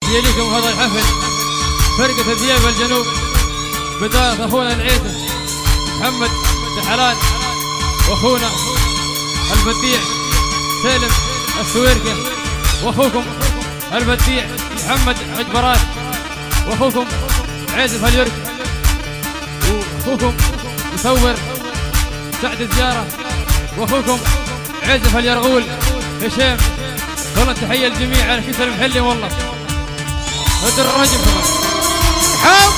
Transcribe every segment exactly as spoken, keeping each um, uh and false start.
يليكم هذا الحفل فرقة ذياب الجنوب بداية أخونا العيد محمد دحلان وأخونا البديع سالم السويركي وأخوكم البديع محمد عجبرات وأخوكم عازف اليرك وأخوكم مصور سعد الزيارة وأخوكم عازف اليرغول هشام. والله تحية للجميع على كسر المحلي والله هدر الرجل كمان حاو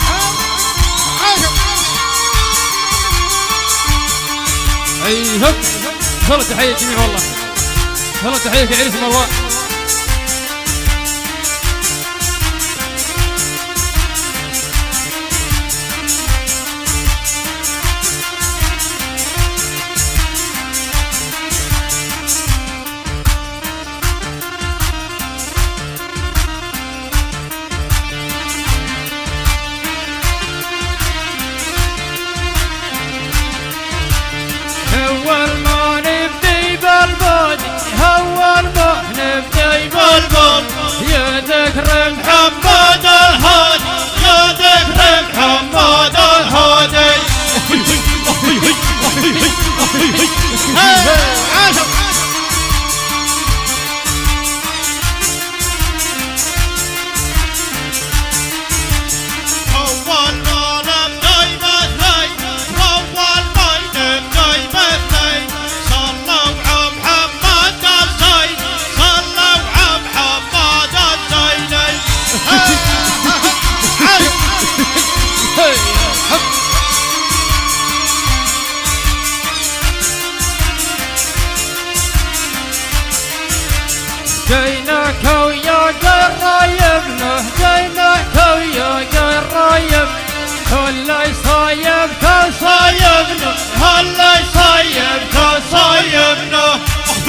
اي هب. والله تحية للجميع والله والله تحية كعريس مروان. أول ما نبدي بالبود أول ما نبدي بالبود يا ذكر محمد الهادي يا ذكر محمد الهادي. جيناك ويا قرايبنا جيناك ويا قرايب هلا يصايبك صايبنا هلا يصايبك صايبنا.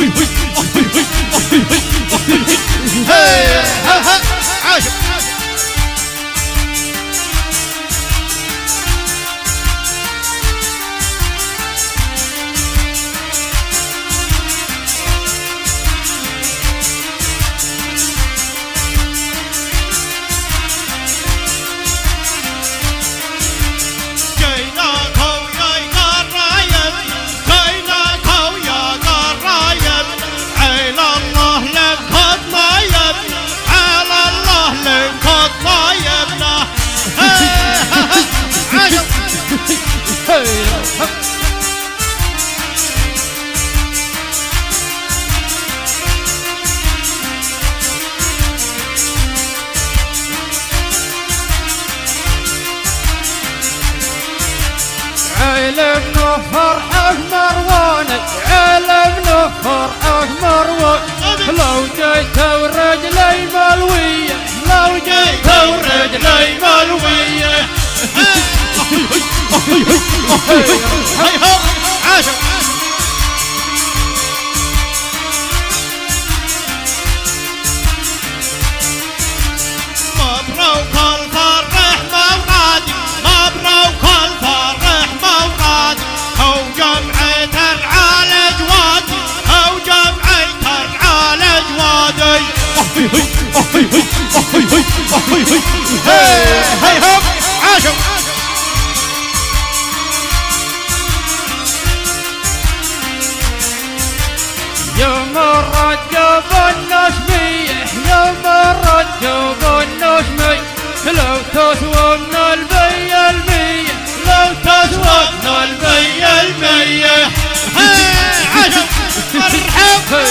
علمنا فرحك مرواني علمنا فرحك مروان لو جيت ورجلي ملوية لو جيت ورجلي ملوية. مبروك الفرح مورادي مبروك الفرح مورادي هو جمعة العالج وادي هو جمعة العالج وادي. هي هب عاشوا يوم الرجب النشمية يوم الرجب النشمية لو تسوى من البي المية لو تسوى من البي المية. عاشوا مرحب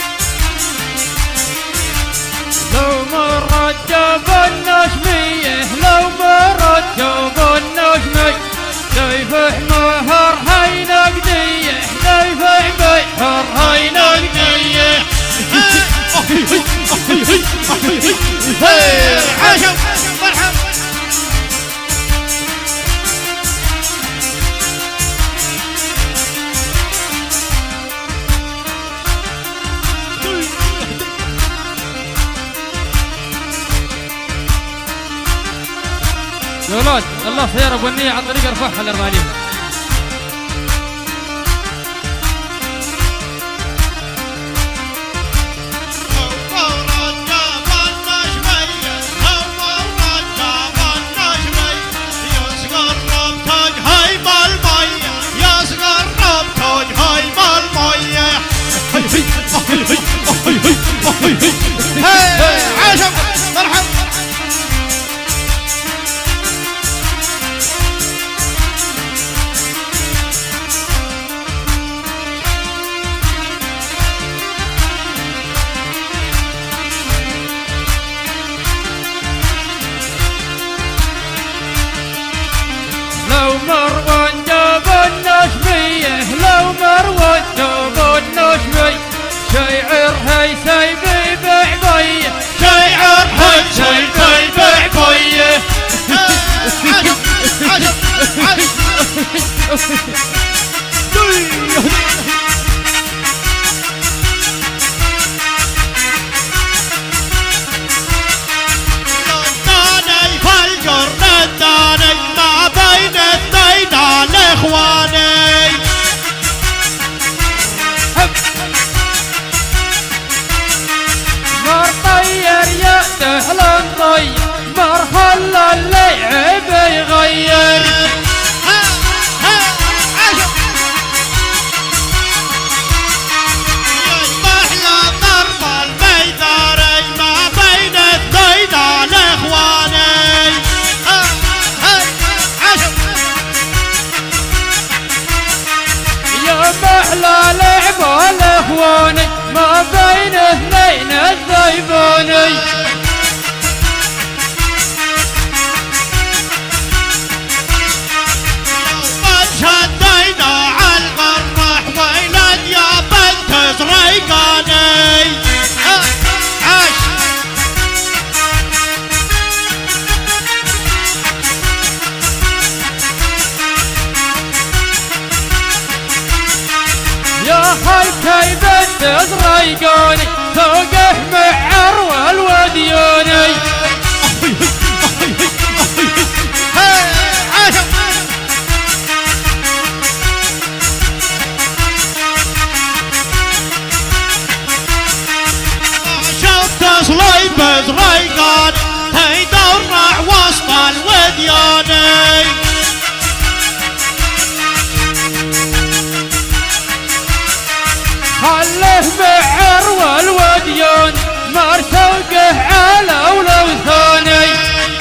لو مرت جاب النشمية يا ولاد الله سيارة بنية على الطريق ارفعها الارماليه. عاشق مرحبا. لو مروان جاب النشمية، لو مروان جاب النشمية، شيعر هيسي بيبيع بيه، شيعر هيسي بيبيع بيه. عجب عجب نداني فالجر نداني ما بين اثنين الاخواني. مر طير يأته لنطير، مر خلى اللعب يغير. يذبح له ضرب الميداني ما بين اثنين الاخواني. يا محلى لعب الاخواني ما بين اثنين الذيباني. شدينا على الغرح ويلد يا بنت زريقاني. عاش يا خلكي بنت زريقاني فوقه معر والودياني. صليب زريقان هيدرع وسط الودياني. خله معر والوديان مار سوقه على ولو ثاني.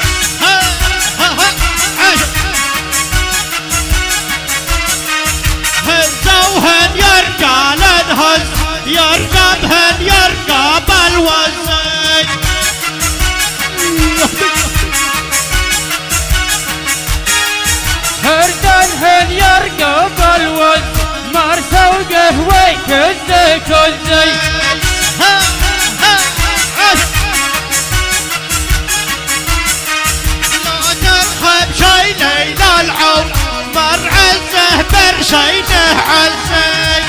هزوهن يرقى لنهز يرقبهن يرقى بالوزن. هردنهن يرقى بالوزن مار سوقه ويكز كزي. لا ترخب شي ليل العور مر عزه برشينه عزي.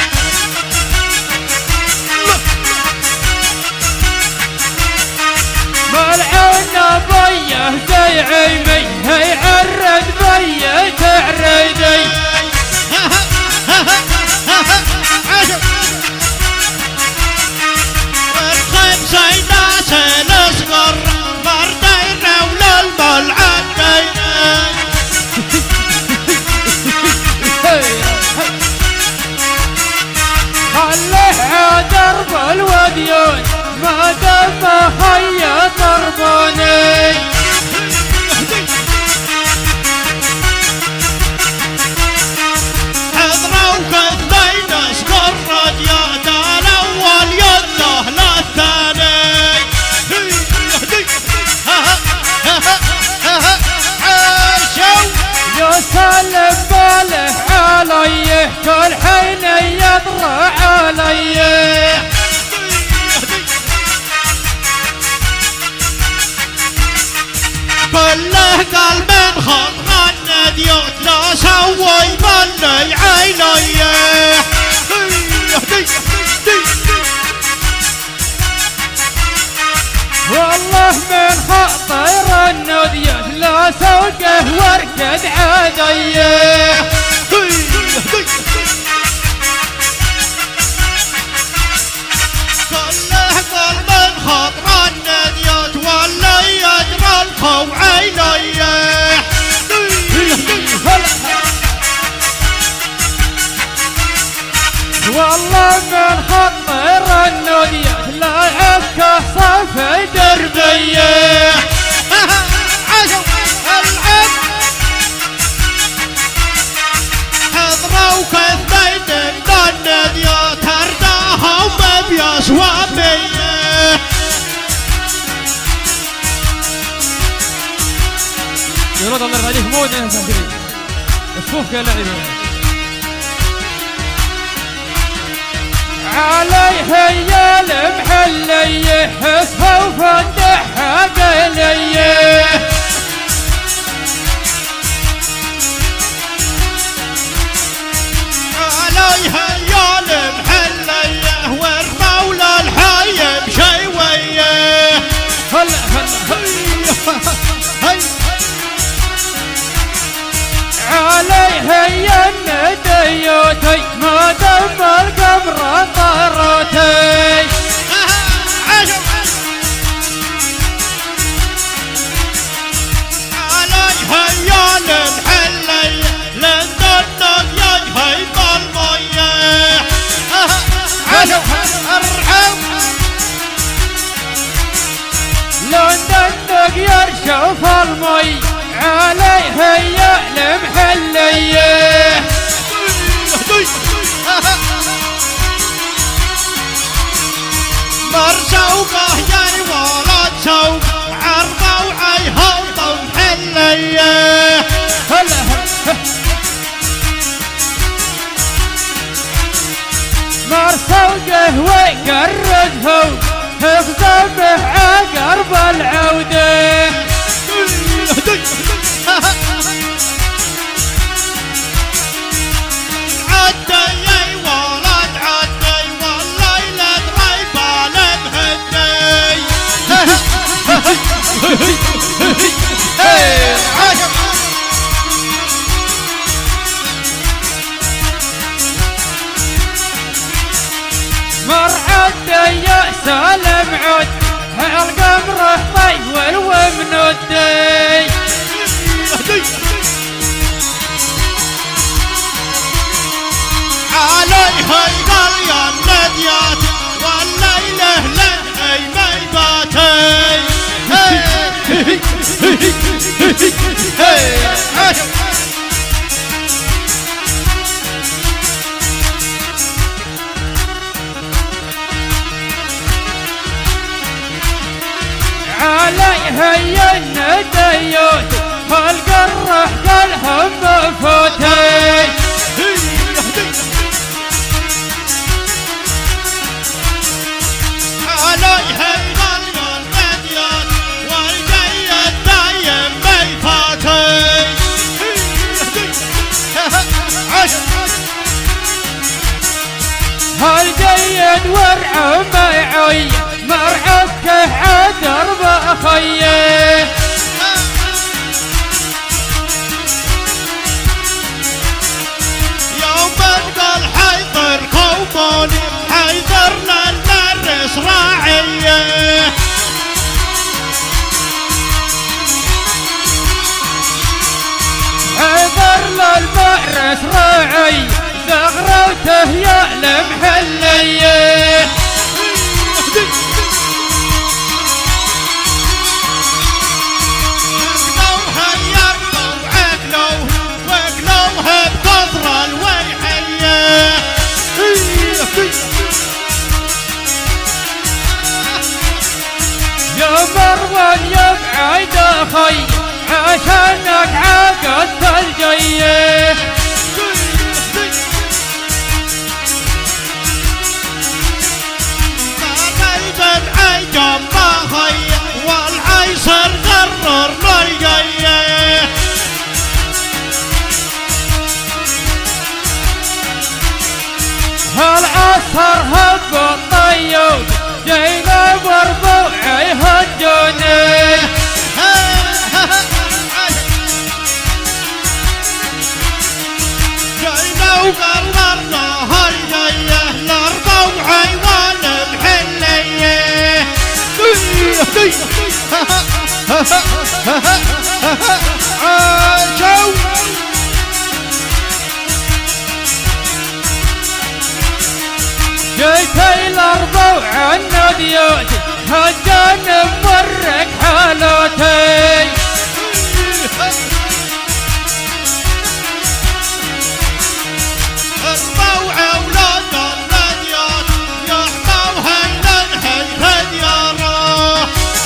ملعون بيه زي عيمي هي عرد بيه تعريدي. ارخب زي ناس الصغر مردين وللملعقين. خله عدرب الوديان ما دام خي ضرباني. حضروا كثبين اسكرت يا دا الاول يده للثاني. عاشوا يا سلم باله عليه كل حين يضرع عليه. كله قال من خضر النديوت لا سوي بلي عينيه. والله من خطر النديوت لا سوقه والله من خطر النودية لعبك صف دربية عاشوا العب حضروا كثبين من النادية ترداهم بيسوامية يرد الله عليك مود يا سهري الصوف يا لعيبة عليه يا المحلية حسها وفندحها قلية عليها يا المحلية والمولى الحي مشيوية هلا هلا هي عليها يا النديوتي ما دم القمر طرتي عليها يا المحلية لندنك يجهي بالمية ارحب لندنك يرشف المي عليها يا المحلية مرسوقه يا الولد سوق عرضه وعيها ومحلية هلا مرسوقه ويقرده حفظه عقرب العودة عدي يا ولد عدي والله لا تغيب مهدي مر عدي يا سالم عد القمر طيب ومنودي عليها القرية النديات والليلة لنهي ميباتي عليها يا النديوت القرح قالهم مفوتي عليها القرية النديات والجيد دايم ميفاتي هالجيد ورع معي مرعبك عدر بأخيه يوم قال حيدر قوموني حيدر للنرس راعية حيدر للمعرس راعي زغروته يا المحلية اكلوها يرضوا عقلوه واكلوها بكثرة الويحية يا مروان يا بعيد اخي عشانك عقدت الجيه قلبا عيجم ما خي والعيسر قرر مرقية هالعصر هب الطيب جينا بربوعي هجوني جينا وقررنا هالجية الاربوعي والمحلية عاشوا نادياتي هالجانب مرك حالاتي ارموا اولاد الناديات يحموا هيلا هيلا دياره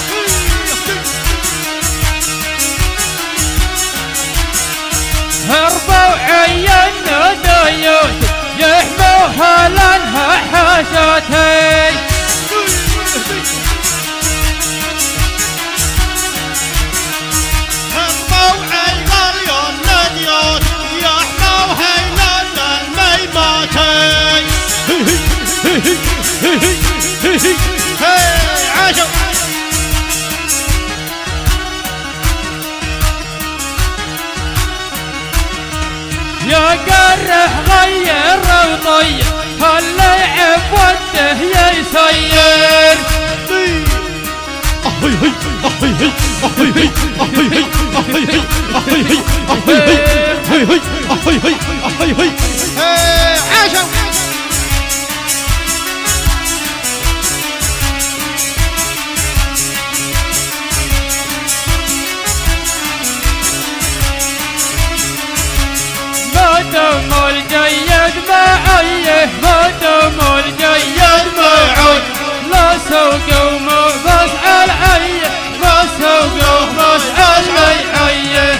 هربوا عيان نادياتي يحموا هلانها حاشاتي ارموا عيال الناديات يحموا هيلا الميماتي هي عاشوا يا قرح غير وطير هاللعب وده يسير عاشوا ما دام الجيد معي ما دام الجيد معي لا سوق وما بسأل عي ما سوق وما بسأل عي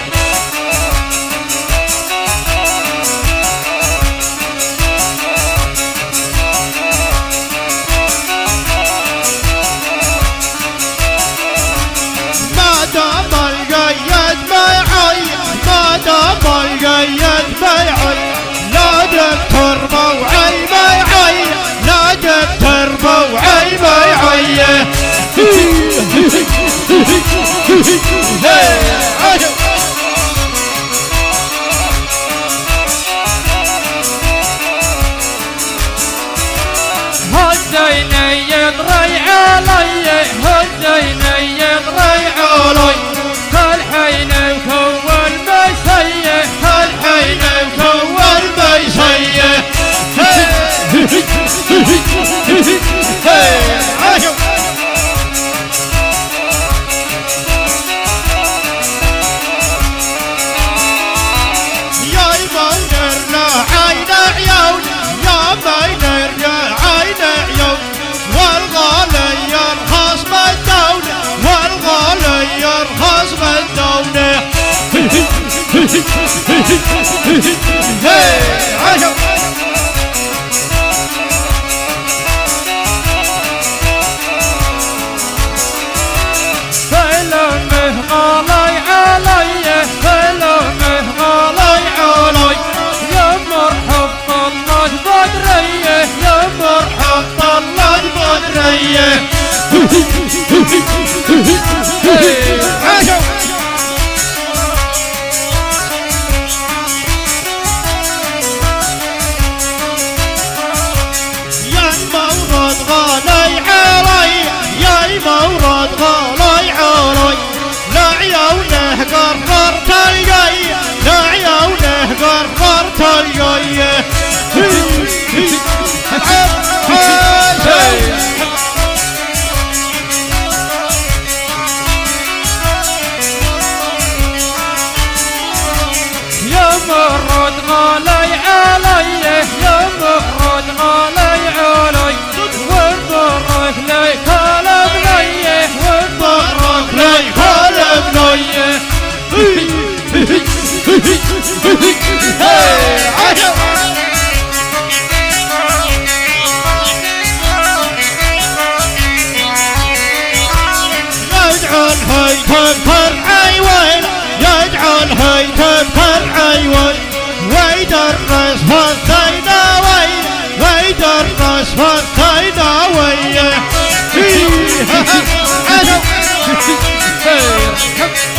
ما دام القيد معي ما دام القيد معي لا دكتور موعي معي لا دكتور موعي معي هديني يضري علي هديني يضري علي هالحين مكون مسيه هالحين مكون مسيه يا مينر لا عين عيون يا مينر لا عين عيون والغالي يرخص بالدولة والغالي يرخص بالدولة عاشوا فلمه غالي علي فلمه غالي علي يا مرحب طلت بدريه يا مرحب طلت بدريه عاشوا يا المورد غالي علي يا المورد غالي علي لا عيونه قررت الجاي لا عيونه قررت الجاي يا مرد غالي علي يا مرد غالي علي والبرك لي كلام لي والبرك لي كلام لي يجعل هيثم فرعي وين يجعل هيثم فرعي وين ويدرس فالثينا وين ويدرس فالثينا وين